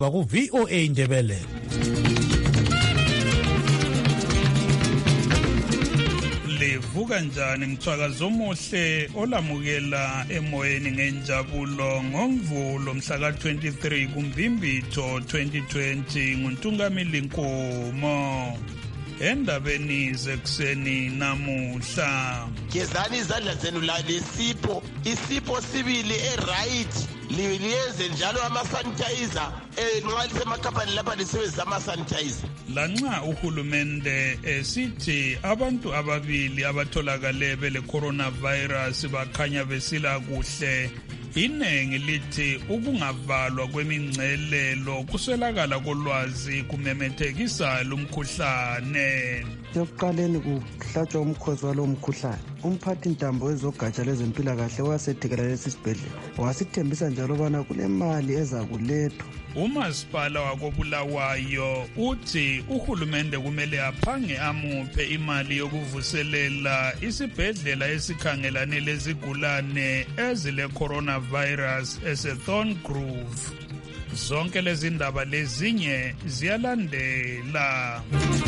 ku VOA Indebele. Livuka njani mthwakazi omuhle olamukela emoyeni ngenjabulo ngoMvulo mhla ka-23 kuMbimbitho 2020 nguNtungamili Nkomo. Endabeni zekuseni namuhla, gezani izandla zenu la lesipho isipho sibili right liyenze njalo ama-sanitizer nxa lisemakhampani lapha lisebenzisa ama-sanitizer. lanxa uhulumende esithi abantu ababili abatholakale bele coronavirus bakhanya besila kuhle, inengi lithi ukungavalwa kwemingcelelo kuswelakala kolwazi kumemethekisa lumkhuhlane. Ekuqaleni kuhlatshwa umkhosi walo mkhuhlane, umphathi ntambo wezogatsha lezempilakahle wasethekelela lesi sibhedlela wasithembisa njalo ubana kulemali ezakulethwa. Umasipala wakoBulawayo uthi uhulumende kumele aphange amuphe imali yokuvuselela isibhedlela esikhangelane lezigulane ezile coronavirus eseThorngrove. Zonke lezi ndaba lezinye ziyalandela.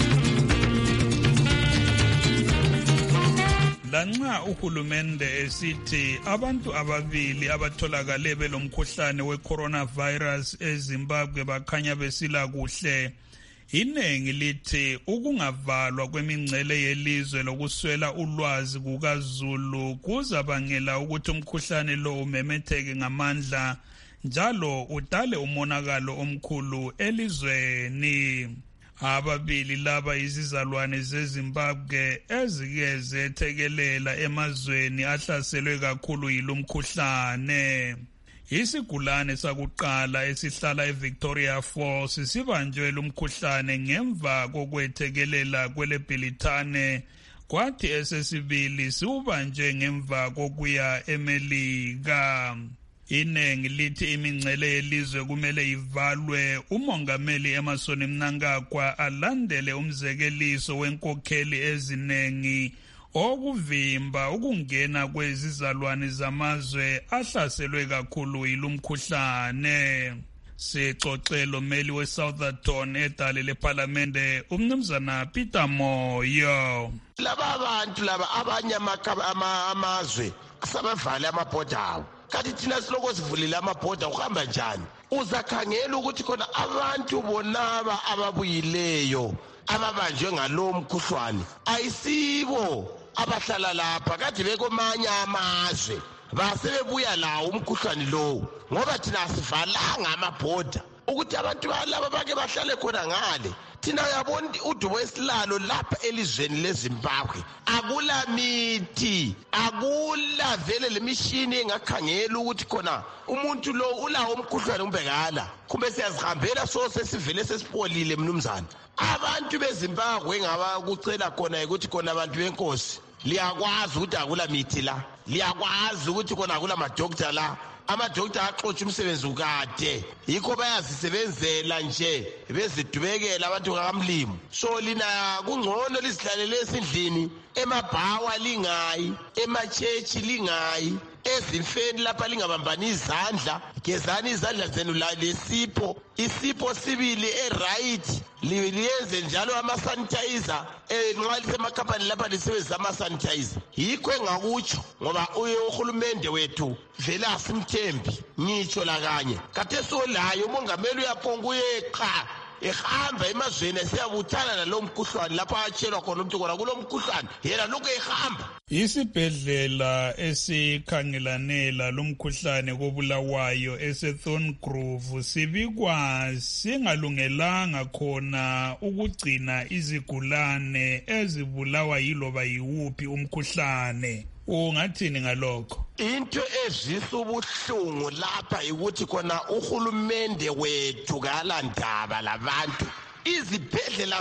Lanxa uhulumende esithi abantu ababili abatholakale belomkhuhlane we-coronavirus eZimbabwe bakhanya besila kuhle, inengi lithi ukungavalwa kwemingcele yelizwe lokuswela ulwazi kukaZulu kuzabangela ukuthi umkhuhlane lo umemetheke ngamandla njalo udale umonakalo omkhulu elizweni. Ababili laba izizalwane zeZimbabwe ezike zethekelela emazweni ahlaselwe kakhulu yilumkhuhlane. Isigulane sakuqala esihlala eVictoria Falls sibanjwe lumkhuhlane ngemva kokwethekelela kweleBhilithane, kwathi esesibili siubanjwe ngemva kokuya eMelika. Inengi lithi imingcele yelizwe kumele ivalwe. Umongameli Emmerson Mnangagwa alandele umzekeliso wenkokheli ezinengi okuvimba ukungena kwezizalwane zamazwe ahlaselwe kakhulu yilumkhuhlane. Sixoxelo meli weSouthampton edale leParliamente umnumzana Peter Moyo. Laba abantu laba abanye amazwe asabavale amabhoda awo. Kathi thina siloko sivulile amabhoda uhamba njani? Uzakhangela ukuthi khona abantu bonaba ababuyileyo ababanjwe ngalo mkhuhlwane ayisibo abahlala lapha, kade bekomanye amazwe basebebuya lawo umkhuhlwane lowo, ngoba thina asivalanga amabhoda ukuthi abantu balaba bake bahlale khona ngale. Thina uyabona udubo esilalo lapha elizweni leZimbabwe akula mithi, akula vele lemishini engakhangela ukuthi khona umuntu lo ulawo umkhuhlane kumbe kala, kumbe siyazihambela so sesivele sesipolile. Mnumzana, abantu beZimbabwe ngabakucela khona ukuthi khona abantu benkosi liyakwazi ukuthi akula mithi la, liyakwazi ukuthi khona akula madokotela la, amadokotela axotsha umsebenzi ukade, yikho bayazisebenzela nje bezidubekela abantu kaMlimo. So lina kungcono lizihlalele esindlini, emabhawa lingayi, emachechi lingayi, ezimfeni lapha lingabambani izandla. Gezani izandla zenu la lesipho isipho sibili right liyenze njalo ama-sanitizer nxa lisemakhampani lapha lisebenzisa ama-sanitizer. Yikho engakutsho ngoba uhulumende wethu vele asimthembi ngitsho lakanye. Kade solayo umongameli uyaphonga uyeqa ehamba emazweni esiyabuthana nalo mkhuhlwane lapha atshelwa khona ukuthi kona kulo mkhuhlwane yena lokhu ehamba. Isibhedlela esikhangelane lalomkhuhlane koBulawayo eseThorngrove sibikwa singalungelanga khona ukugcina izigulane ezibulawa yiloba yiwuphi umkhuhlane. Ungathini ngalokho? Into ezisa ubuhlungu lapha ukuthi khona uhulumende wethu kalandaba labantu, izibhedlela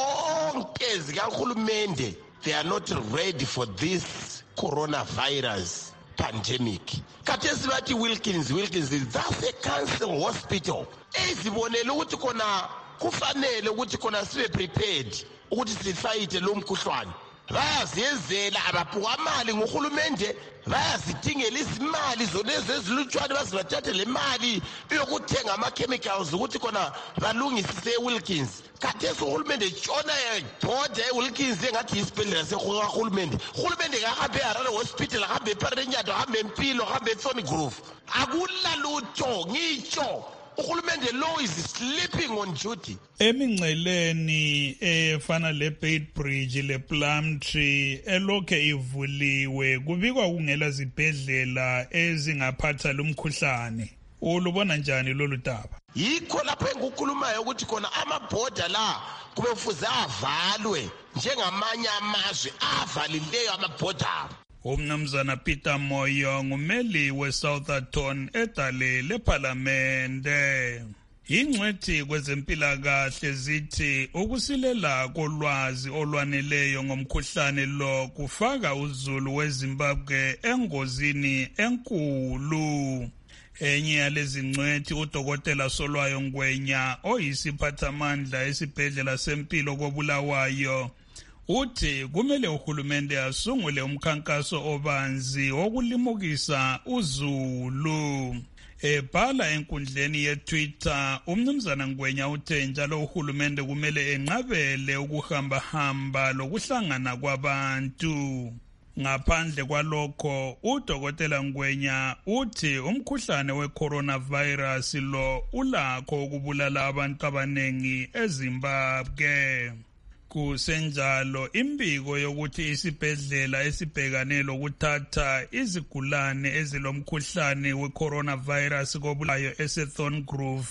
zonke zikahulumende, they are not ready for this coronavirus pandemic. Kathesi bathi Wilkins, that's a cancer hospital. Ezibonele ukuthi khona kufanele ukuthi khona sibe prepared ukuthi sifayite lo mkhuhlwane. bayaziyenzela ababhukamali nguhulumende bayazidingela izimali zonezi ezilutshwane bazibathathe le mali yokuthenga ama-chemicals ukuthi khona balungisise e-Wilkins. Khathesi uhulumende tshona ebhoda e-Wilkins engathi yisibhedlela sekahulumende. Uhulumende kahambe eHarare Hospital, ahambe eParenyado, ahambe eMpilo, ahambe eThorn Grove. Akulalutho ngitsho. Uhulumende law is sleeping on duty. Eminceleni efana le-Bait Bridge le-Plumtree elokhe ivuliwe kubikwa kungela zibhedlela ezingaphatha lumkhuhlane. Ulubona njani lolu daba? Yikho lapho engikukhulumayo ukuthi khona amabhoda la kube kufuze avalwe njengamanye amazwe avalileyo amabhoda abo. Umnumzana Peter Moyo ngumeli we-Southampton edale lephalamende. Ingcwethi kwezempilakahle zithi ukusilela kolwazi olwaneleyo ngomkhuhlane lo kufaka uzulu weZimbabwe engozini enkulu. Enye yalezi ngcwethi uDokotela Solwayo Ngwenya oyisiphathamandla esibhedlela sempilo koBulawayo uthi kumele uhulumende asungule umkhankaso obanzi wokulimukisa uzulu. Ebhala enkundleni yeTwitter, umnumzana Ngwenya uthe njalo uhulumende kumele enqabele ukuhamba lokuhlangana kwabantu. Ngaphandle kwalokho, uDokotela Ngwenya uthi umkhuhlane we-coronavirus lo ulakho ukubulala abantu abanengi eZimbabwe. Kusenjalo imbiko yokuthi isibhedlela esibhekane lokuthatha izigulane ezilomkhuhlane we-coronavirus koBulawayo eSethorn Grove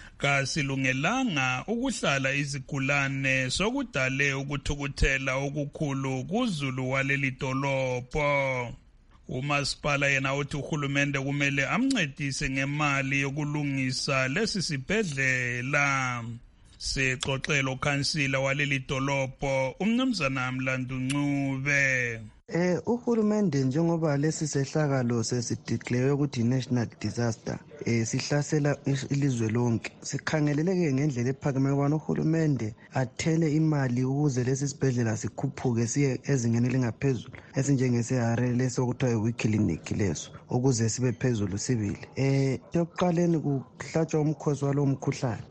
kasilungelanga ukuhlala izigulane sokudale ukuthukuthela okukhulu kuzulu waleli dolobho. Umasipala yena uthi uhulumende kumele amncedise ngemali yokulungisa lesi sibhedlela. Sixoxelo khansila waleli dolobho umnumzana Mlandu Ncube. Uhulumende njengoba lesi sehlakalo sesideclare ukuthi national disaster sihlasela ilizwe lonke, sikhangeleleke ngendlela ephakeme ukubana uhulumende athele imali ukuze lesi sibhedlela sikhuphuke siye ezingeni elingaphezulu esinjengeseHarare leso kuthiwa yi-clinic leso ukuze sibe phezulu sibili. Ekuqaleni kuhlatshwa umkhosi walo mkhuhlane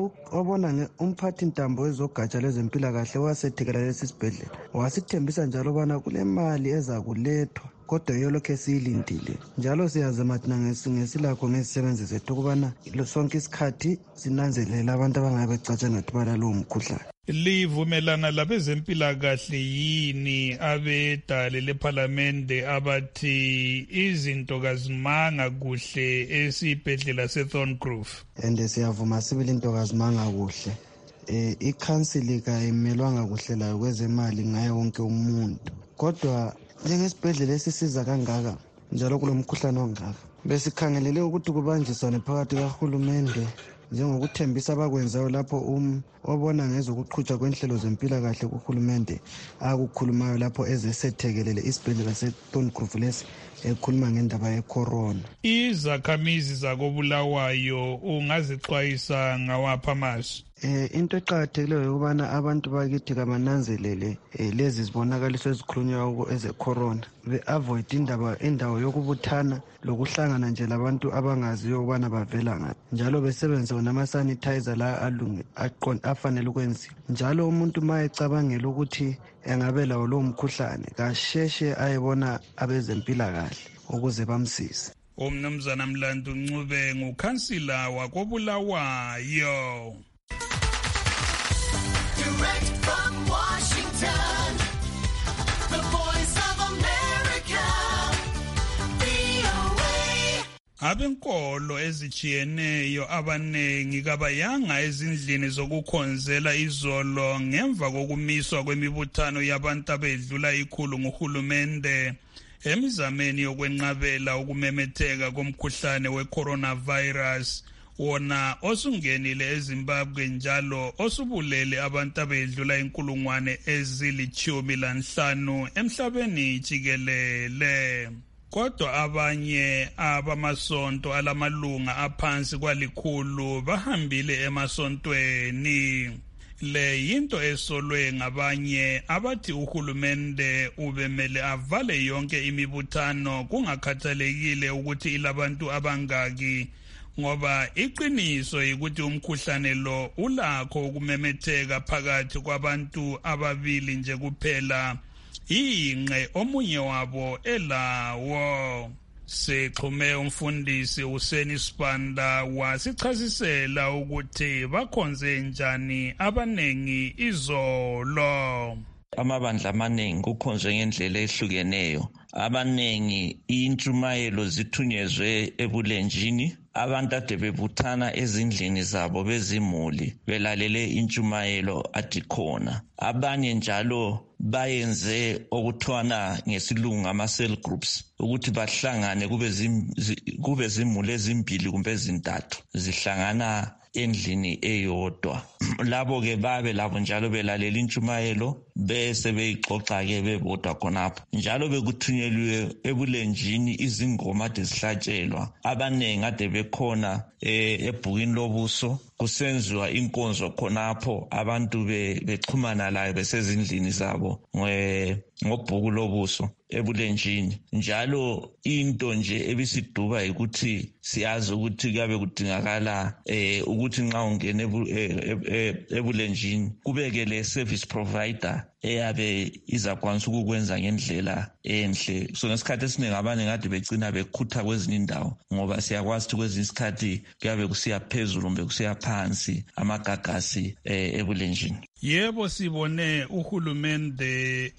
obona umphathi ntambo wezogatsha lwezempilakahle wasethekela lesi sibhedlela wasithembisa njalo ubana kule mali eza kulethwa kodwa yolokhe siyilindile njalo siyazama thina ngesilakho ngesisebenzi zethu ukubana sonke isikhathi sinanzelela abantu abangabe becatsha ngathi balalowo mkhuhlane. Livumelana labezempilakahle yini abedale lephalamende abathi izinto kazimanga kuhle esibhedlela seThorn Grove? Siyavuma sibili into kazimanga kuhle. Ikhansili kayimelwanga kuhle layo kwezemali ngaye wonke umuntu. Kodwa njengesibhedlela esisiza kangaka njalo kulomkhuhlane ongaka besikhangelele ukuthi kubanjiswane phakathi kahulumende njengokuthembisa abakwenzayo lapho obona ngezokuqhutshwa kwenhlelo zempilakahle kuhulumende akukhulumayo lapho ezesethekelele isibhedlela seThorn Grove lesi ekhuluma ngendaba yecorona. Izakhamizi zakoBulawayo ungazixwayisa ngawapha amasu? Into eqakathekileyo ukubana abantu bakithi kabananzelele lezi zibonakaliso ezikhulunywa ezecorona, be-avoid indawo yokubuthana lokuhlangana nje labantu abangaziyo ukubana bavela ngaphi, njalo besebenze nama-sanitizer la afanele ukwenziwa. Njalo umuntu ma ecabangela ukuthi engabe lawo lowo mkhuhlane kasheshe ayebona abezempilakahle ukuze bamsize. Umnumzana Mlandu Ncube ngukhansila wakoBulawayo. Direct from Washington, the Voice of America, VOA. Abenkolo ezijiyeneyo abanengi kabayanga ezindlini zokukhonzela izolo ngemva kokumiswa kwemibuthano yabantu abedlula ikhulu nguhulumende emizameni yokwenqabela ukumemetheka komkhuhlane we-coronavirus wona osungenile eZimbabwe njalo osubulele abantu abedlula inkulungwane ezili-15 emhlabeni jikelele. Kodwa abanye abamasonto alamalunga aphansi kwalikhulu bahambile emasontweni. le yinto esolwe ngabanye abathi uhulumende ubemele avale yonke imibuthano kungakhathalekile ukuthi ilabantu abangaki, ngoba iqiniso ukuthi umkhuhlane lo ulakho ukumemetheka phakathi kwabantu ababili nje kuphela, ingqe omunye wabo elawo. Sixhume umfundisi uSeni Sibanda wasichasisela ukuthi bakhonze njani abanengi izolo. Amabandla amaningi kukhonzwe ngendlela ehlukeneyo. Abanengi intshumayelo zithunyezwe ebulenjini, abantu ade bebuthana ezindlini zabo bezimuli belalele intshumayelo adikhona. Abanye njalo bayenze okuthwana ngesilungu ama-cell groups ukuthi bahlangane kube zimuli ezimbili kumbe ezintathu zihlangana endlini eyodwa. Labo ke babe labo njalo belalela intshumayelo bese beyixoxa ke bebodwa khonapho. Njalo bekuthunyelwe ebulenjini izingoma ade zihlatshelwa. Abanengi ade bekhona ebhukini lobuso kusenziwa inkonzo khonapho, abantu bexhumana layo besezindlini zabo ngobhuku lobuso ebulenjini. Njalo into nje ebisiduba ukuthi siyazi ukuthi kuyabe kudingakala ukuthi nxa ungena ebulenjini kubeke le service provider eyabe izakwanisa ukukwenza ngendlela enhle. So ngesikhathi esiningi abaningi ade begcina bekhutha kwezinye indawo, ngoba siyakwazi ukuthi kwezinye isikhathi kuyabe kusiya phezulu kumbe kusiya phansi amagagasi ebulenjini. Yebo, sibone uhulumende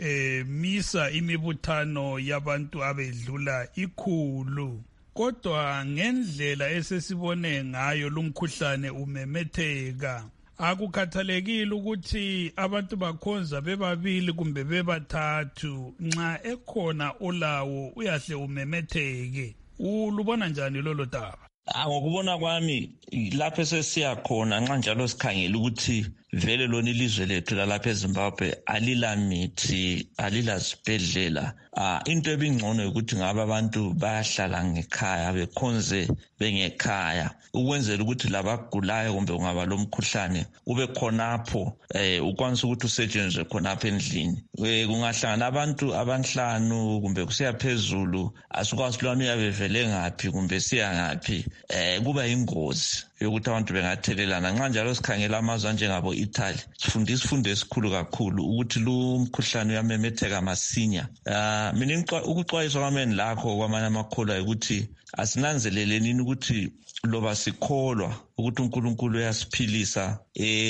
misa imibuthano yabantu abedlula ikhulu, kodwa ngendlela esesibone ngayo lumkhuhlane umemetheka, akukhathalekile ukuthi abantu bakhonza bebabili kumbe bebathathu, nxa ekhona olawo uyahle umemetheke. Ulubona njani lolo daba? Ngokubona kwami lapho sesiya khona nxa njalo sikhangela ukuthi vele lona ilizwe lethu lalapha eZimbabwe alilamithi, alilazibhedlela. Into ebingcono ukuthi ngabe abantu bayahlala ngekhaya bekhonze bengekhaya ukwenzela ukuthi labagulayo kumbe ungaba lomkhuhlane ube khonapho ukwanisa ukuthi usetshenzwe khonapho endlini. Kungahlangana abantu abanhlanu kumbe kusiya phezulu, asukwazi lwana uyabevele ngaphi kumbe siya ngaphi, kuba yingozi yokuthi abantu bengathelelana. Nxa njalo sikhangela amazwe njengabo Italy sifunda isifundo esikhulu kakhulu ukuthi lo mkhuhlane uyamemetheka masinya. Mina ukuxwayiswa kwami lakho kwamanye amakholwa ukuthi asinanzeleleni ukuthi loba sikholwa ukuthi uNkulunkulu uyasiphilisa,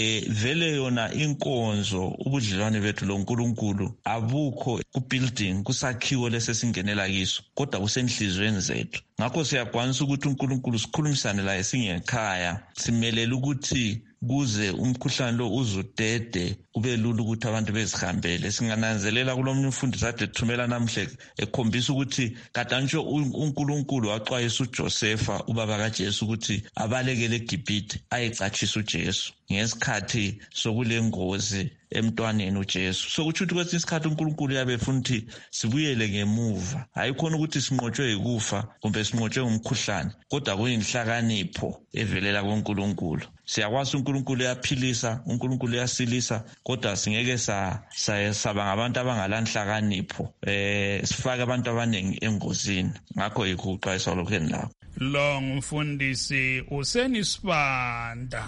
vele yona inkonzo ubudlelwane bethu lo uNkulunkulu abukho ku-building kusakhiwo lesesingenela kiso, kodwa kusenhlizweni zethu. Ngakho siyakwanisa ukuthi uNkulunkulu sikhulumisane laye singekhaya, simelele ukuthi kuze umkhuhlane lo uzudede ube lula ukuthi abantu bezihambele. Singananzelela kulomnye umfundisi ade thumela namhle ekhombisa ukuthi kadantsho uNkulunkulu waxwayisa uJosefa ubaba kaJesu ukuthi abalekele eGibhithe ayecatshisa uJesu ngesikhathi sokulengozi emntwaneni uJesu. So kuthi kwesinye isikhathi uNkulunkulu yabe funa ukuthi sibuyele ngemuva, hayi khona ukuthi sinqotshwe yikufa kumbe sinqotshwe ngumkhuhlane, kodwa kuyinhlakanipho evelela kuNkulunkulu. Siyakwazi uNkulunkulu uyaphilisa, uNkulunkulu uyasilisa, kodwa singeke saba ngabantu abangalanhlakanipho sifake abantu abanengi engozini. Ngakho yikho uxwayisa lokho enilakho. Lo ngumfundisi uSeni Sibanda.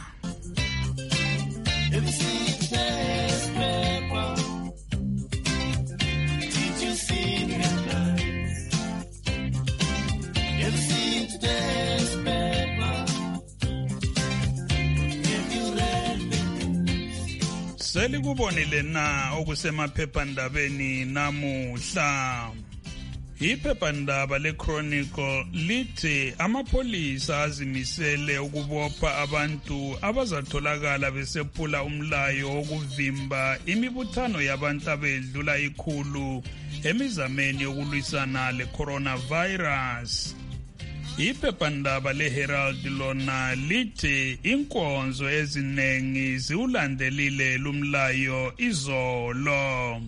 Selikubonile na okusemaphephandabeni namuhla? Iphephandaba leChronicle lithi amapholisa azimisele ukubopha abantu abazatholakala besephula umlayo wokuvimba imibuthano yabantu abedlula ikhulu emizameni yokulwisana le-coronavirus. Iphephandaba leHerald lona lithi inkonzo ezinengi ziwulandelile lumlayo izolo.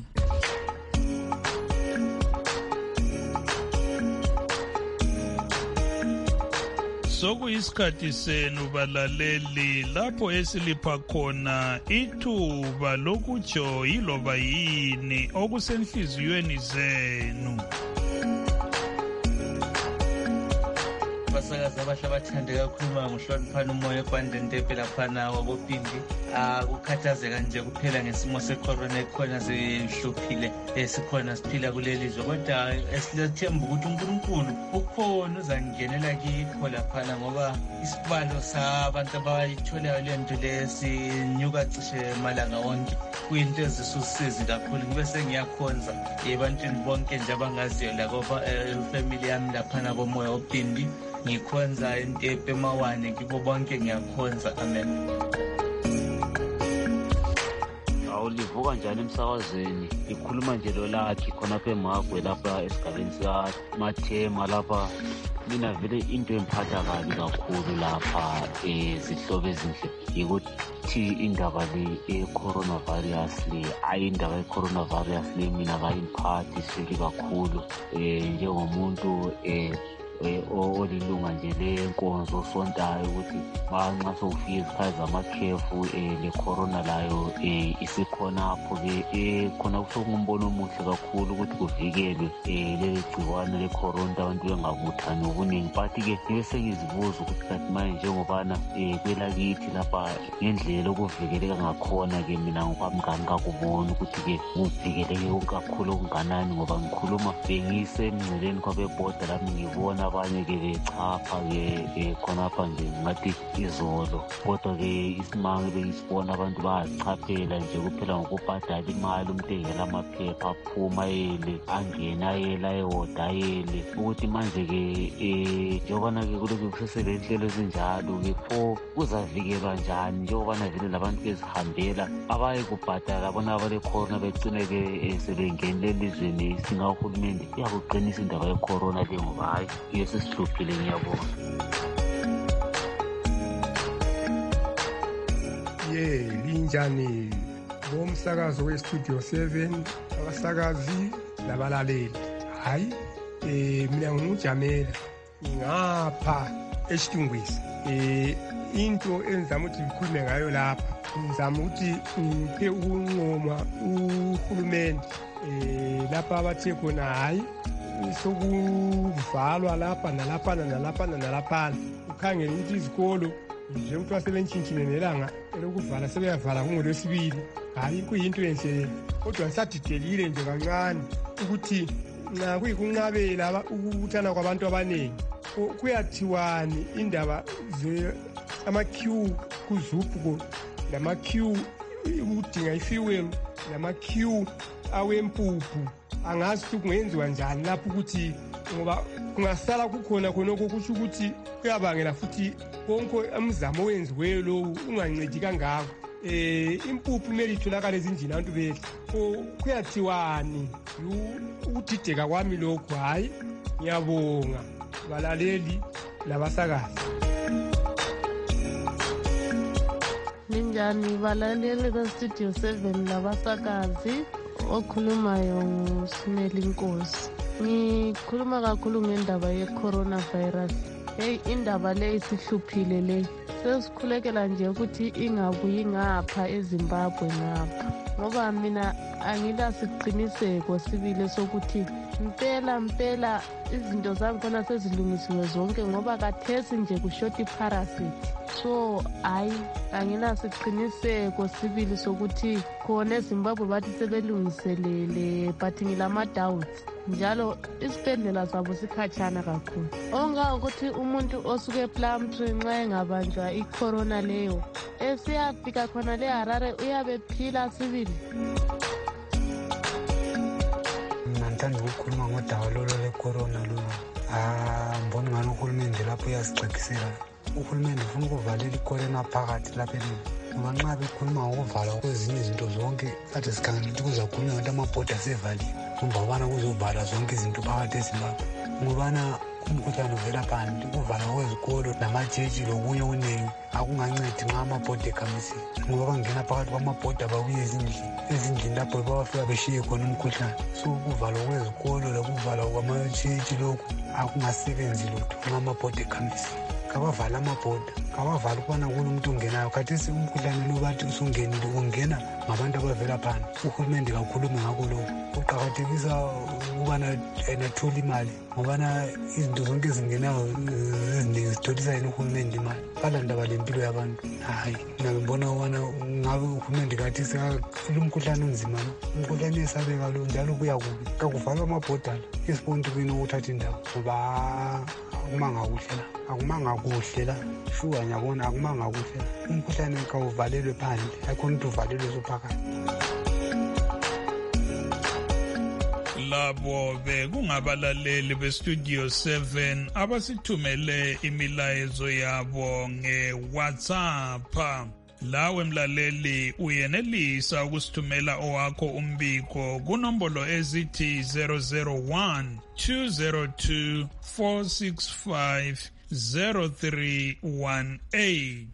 sokuyisikhathi senu balaleli lapho esilipha khona ithuba lokutsho yiloba yini okusenhliziyweni zenu. Abasakazi abahle abathande kakhulu ngohloniphana umoya ebhandeni Ntepe laphana wakopindi. Ukhathazeka nje kuphela ngesimo secorona ekhona sihluphile esikhona siphila kuleli zwe, kodwa esilethemba ukuthi uNkulunkulu ukhona uzangenela kikho laphana, ngoba isibalo sabantu abayitholayo le nto lesinyuka cishe malanga wonke. Kuyinto ezisusizi kakhulu. Ngibe sengiyakhonza ebantwini bonke nje abangaziyo la ngoba family yami laphana komoya opindi, ngikhonza eNtepe Mawane, kibo bonke ngiyakhonza. Amen. Livuka njani emsakazweni? Ikhuluma nje lo lakhi khonapha eMagwe lapha esigabeni sikaMathema lapha. Mina vele into emphatha kabi kakhulu lapha zihlobo ezinhle yikuthi indaba le e-coronavirus le, indaba ye-coronavirus le mina kayingiphathi seli kakhulu njengomuntu olilunga nje lenkonzo osontayo, ukuthi nxa sokufika izikhathi zamakhefu le corona layo isikhonapho-ke khona kusokungumbono omuhle kakhulu ukuthi kuvikelwe leli gciwane le-corona, abantu bengabuthani obuningi. But-ke ngibe sengizibuza ukuthi kanti manje njengobana kwelakithi lapha ngendlela okuvikeleka ngakhona-ke mina ngokwami ngangikakuboni ukuthi-ke kuvikeleke kakhulu okunganani, ngoba ngikhuluma bengisemngceleni kwabebhoda lami ngibona abanye-ke bechapha-ke khonapha nje ngathi izolo, kodwa-ke isimanga bengisibona abantu bayazichaphela nje kuphela ngokubhadala imali, umuntu engela amaphepha aphuma yele angena yele ayewoda yele, ukuthi manje-ke njengobana-ke kulokhu kusesele inhlelo ezinjalo-ke pho kuzavikelwa njani njengobana vele labantu bezihambela abaye kubhadala bona abale corona begcine-ke sebengenile elizweni singahulumende iyakuqinisa indaba ye-corona le, ngoba hayi iyo sesihluphile. Ngiyabona. Linjani bomsakazo westudio 7 abasakazi labalaleli. Hayi mina ngumujamela ngapha eShitungwisi. Into enzama ukuthi ngikhulume ngayo lapha, ngizama ukuthi ngiphe ukunqoma uhulumende lapha abathe khona hayi sokuvalwa lapha nalaphana. Ukhangele ukuthi izikolo nje ukuthi wasebentshintshile nelanga elokuvala sebeyavala kungoLwesibili. Hayi kuyinto enhle, kodwa ngisadidelile nje kancane ukuthi nxa kuyikunqabela ukubuthana kwabantu abaningi kuyathiwani indaba ama-queue kuZUPCO, nama-queue ukudinga ifuel, nama-queue awempuphu. Angazi ukuthi kungenziwa njani lapho, ukuthi ngoba kungasala kukhona khonokho kusho ukuthi kuyabangela futhi konke umzamo owenziweyo lowo ungancedi kangako. Impuphu kumele itholakale ezindlini abantu bedla. Kuyathiwani ukudideka kwami lokho. Hayi ngiyabonga balaleli labasakazi. Ninjani balaleli bestudio 7 labasakazi, okhulumayo nguSimeli Nkosi. Ngikhuluma kakhulu ngendaba ye-coronavirus. Indaba le isihluphile le. Sesikhulekela nje ukuthi ingabuyi ngapha eZimbabwe ngapha, ngoba mina angilasiqiniseko sibile sokuthi mpela izinto zami khona sezilungisiwe zonke, ngoba kathesi nje kushota iparasite. So hayi angilasiqiniseko sibili sokuthi khona eZimbabwe bathi sebelungiselele, but ngilama-doubts. Njalo isibhedlela sabo sikhatshana kakhulu. Ongangokuthi umuntu osuke ePlumtree nxa engabanjwa icorona leyo esiyafika khona le Harare uyabe phila sibili. Ngithanda ukukhuluma ngodaba lolo lecorona lolo. Mbona ngani uhulumende lapho uyasixekisela. Uhulumende ufuna ukuvalela icorona phakathi lapha elini. Ngoba nxa bekhuluma ngokuvalwa kwezinye izinto zonke kade sikhangela ukuthi kuzakhulunywa ukuthi amabhoda asevaliwe, ngobana kuzovala zonke izinto phakathi eZimbabwe, ngobana umkhuhlane uvela phandle. Ukuvalwa kwezikolo namajeji lokunye okuningi akungancedi nxa amabhoda ekhamisile, ngoba bangena phakathi kwamabhoda babuye ezindlini lapho bawafika beshiye khona umkhuhlane. So ukuvalwa kwezikolo lokuvalwa kwamajeji lokhu akungasebenzi lutho nxa amabhoda ekhamisile. kabavala amabhoda, kabavala ukubana kunomuntu ongenayo. Khathesi umkhuhlane lo bathi usungenile, ungena ngabantu abavela phandle. Uhulumende kakhulume ngakho lokho. Uqakathekisa ukubana athole imali ngobana izinto zonke ezingenayo eziningi zitholisa yena uhulumende imali. Balandaba lempilo yabantu. Hayi, mina ngibona ukubana ngabe uhulumende khathesi lo mkhuhlane onzima lo, umkhuhlane esabeka lo njalo kuya kubi. Kakuvalwa amabhoda isibonto kwini ukuthatha indawo ngoba akumanga kuhle la shuwa ngiyabona akumanga kuhle la. Umkhuhlane kawuvalelwe phandle, akhona ukuthi uvalelwe sophakathi. Labo bekungabalaleli bestudio 7 abasithumele imilayezo yabo ngeWhatsApp. Lawe mlaleli uyenelisa ukusithumela owakho umbiko kunombolo ezithi 001 202 465 0318.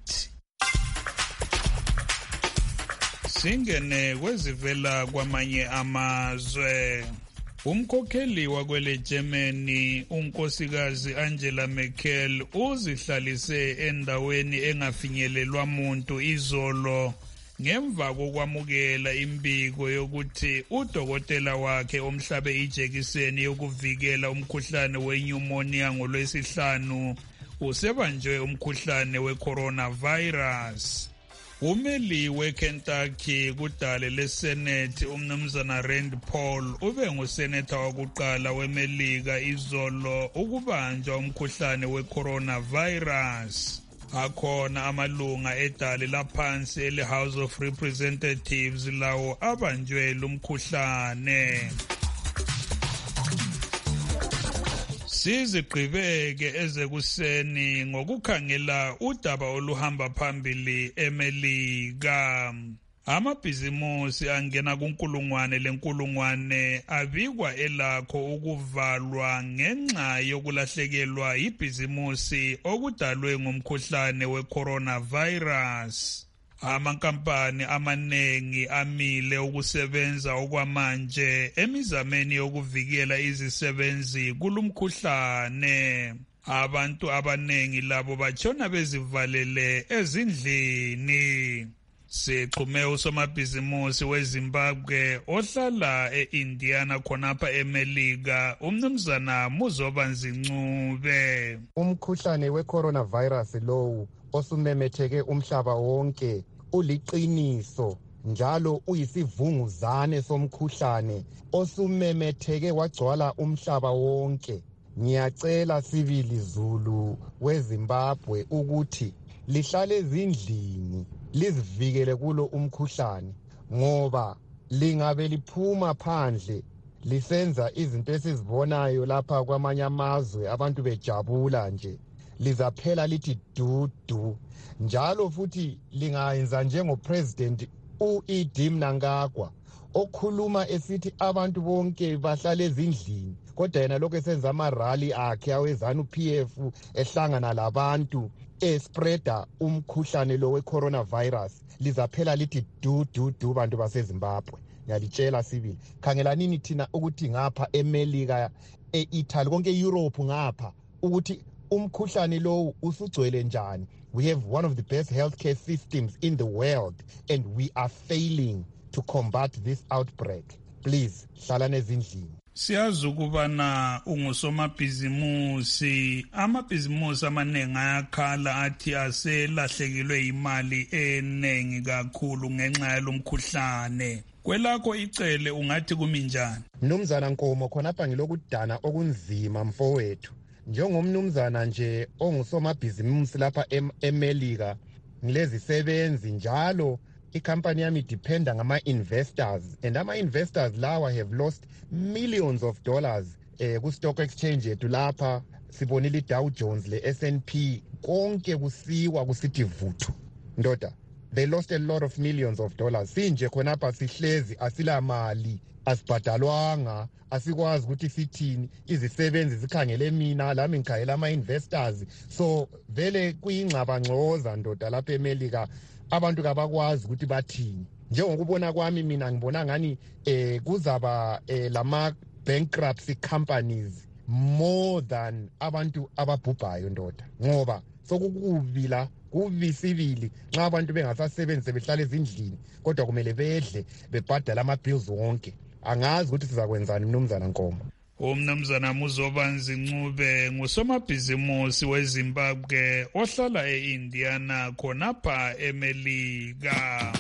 Singene kwezivela kwamanye amazwe. Umkhokheli wakwele Germany unkosikazi Angela Merkel uzihlalise endaweni engafinyelelwa muntu izolo ngemva kokwamukela imbiko yokuthi udokotela wakhe omhlabe ijekiseni yokuvikela umkhuhlane wenyumonia ngoLwesihlanu usebanjwe umkhuhlane we-coronavirus. Umeli weKentucky kudale leSenate umnumzana Rand Paul ube nguseneta wakuqala weMelika izolo ukubanjwa umkhuhlane we-coronavirus. Akhona amalunga edale laphansi ele-House of Representatives lawo abanjwe lumkhuhlane. Sizigqibeke ezekuseni ngokukhangela udaba oluhamba phambili eMelika. Amabhizimusi angena kunkulungwane abikwa elakho ukuvalwa ngenxa yokulahlekelwa ibhizimusi okudalwe ngumkhuhlane we-coronavirus. Amankampani amanengi amile ukusebenza okwamanje emizameni yokuvikela izisebenzi kulumkhuhlane. Abantu abanengi labo batshona bezivalele ezindlini. Sixhume usomabhizimusi weZimbabwe ohlala eIndiana khonapha eMelika umnumzana Muzoba Nzincube. Umkhuhlane we-coronavirus lowu osumemetheke umhlaba wonke uliqiniso njalo uyisivunguzane somkhuhlane osumemetheke wagcwala umhlaba wonke. Ngiyacela sibili Zulu weZimbabwe ukuthi lihlale ezindlini lizivikele kulo umkhuhlane ngoba lingabe liphuma phandle lisenza izinto esizibonayo lapha kwamanye amazwe abantu bejabula nje lizaphela lithi dudu. Njalo futhi lingayenza njengopresident u-Edi Mnangagwa okhuluma esithi abantu bonke bahlale ezindlini, kodwa yena lokho esenza amarali akhe awezanu-PF ehlangana labantu espreada umkhuhlane lo we-coronavirus, lizaphela lithi du bantu baseZimbabwe. Ngiyalitshela sibili, khangelanini thina ukuthi ngapha eMelika, e-Italy, konke e-Europe ngapha ukuthi umkhuhlane lo usugcwele njani. We have one of the best healthcare systems in the world and we are failing to combat this outbreak. Please, hlalani ezindlini. Siyazi ukubana ungusomabhizimusi, amabhizimusi amaningi ayakhala athi aselahlekilwe imali enengi kakhulu ngenxa yalomkhuhlane. Kwelakho icele ungathi kumi njani? Mnumzana Nkomo, khonapha ngilokudana okunzima mfowethu. Njengomnumzana nje ongusomabhizimusi lapha eMelika, ngilezisebenzi njalo ikhampani yami dependa ngama-investors, and ama-investors lawa have lost millions of dollars ku-stock exchange yethu lapha. Sibonile i-Dow Jones le-S&P konke kusiwa kusithi vuthu ndoda. They lost a lot of millions of dollars. Sinje khonapha sihlezi asila mali, asibhadalwanga, asikwazi ukuthi sithini. Izisebenzi zikhangele mina, lami ngikhangela ama-investors. So vele kuyingxabangxoza ndoda lapha eMelika. Abantu kabakwazi ukuthi bathini. Njengokubona kwami mina ngibona ngani kuzaba lama bankruptcy companies more than abantu ababhubhayo ndoda, ngoba sokukubila kubisibili nxa abantu bengasasebenzi behlala ezindlini kodwa kumele bedle bebhadala ama-bills wonke. Angazi ukuthi sizakwenzani mnumzana Nkomo. Umnumzana Muzobanzi Ncube ngusomabhizimusi weZimbabwe ohlala e-Indiana khonapha eMelika.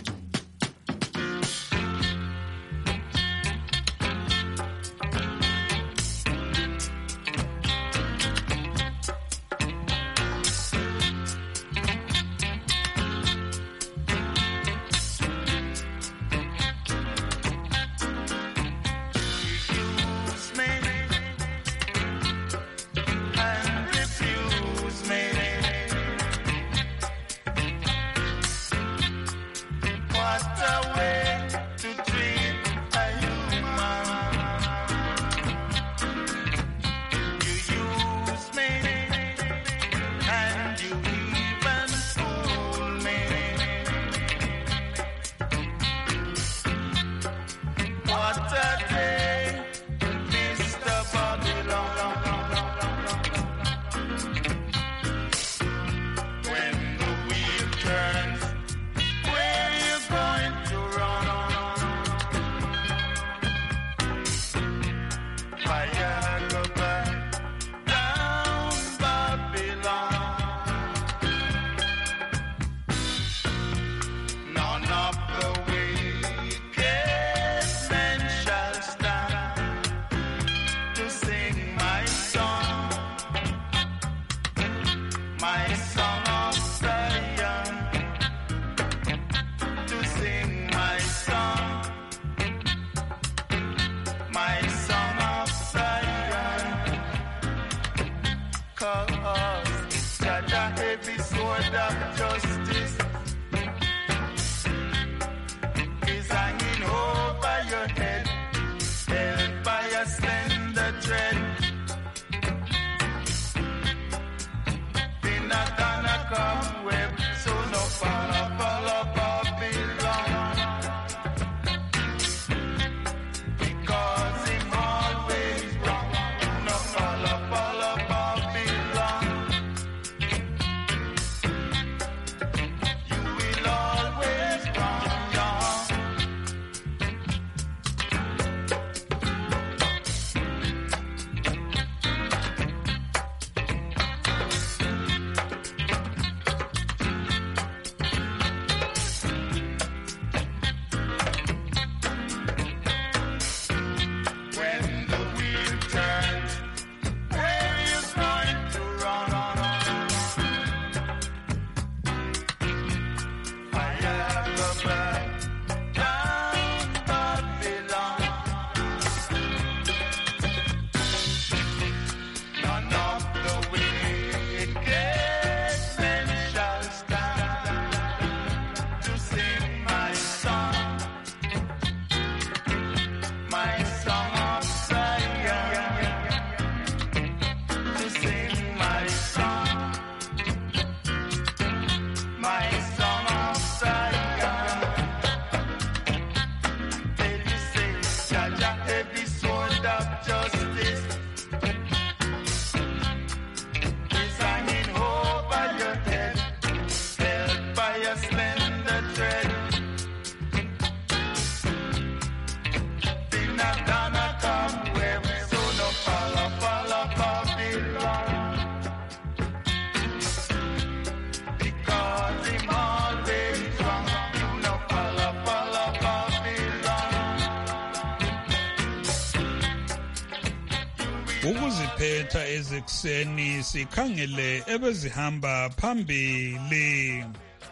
Ukuziphetha ezekuseni sikhangele ebezihamba phambili.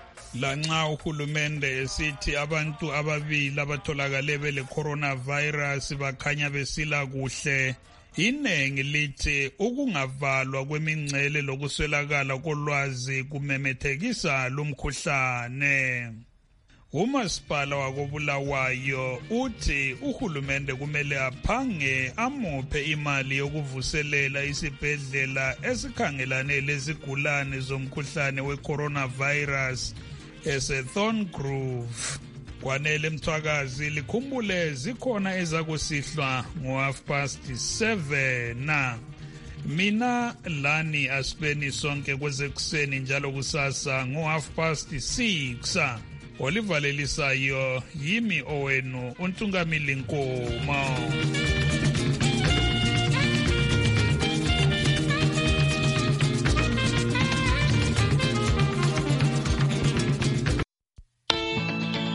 Lanxa uhulumende esithi abantu ababili abatholakale bele coronavirus bakhanya besila kuhle, inengi lithi ukungavalwa kwemingcele lokuswelakala kolwazi kumemethekisa lumkhuhlane. Umasipala wakobulawayo uthi uhulumende kumele aphange amuphe imali yokuvuselela isibhedlela esikhangelane lezigulane zomkhuhlane we-coronavirus ese-Thorngrove. Kwanele Mthwakazi likhumbule zikhona ezakusihlwa ngo-7:30. mina lani asibeni sonke kwezekuseni njalo kusasa ngo6:30 olivalelisayo yimi owenu uNtungamili Nkoma.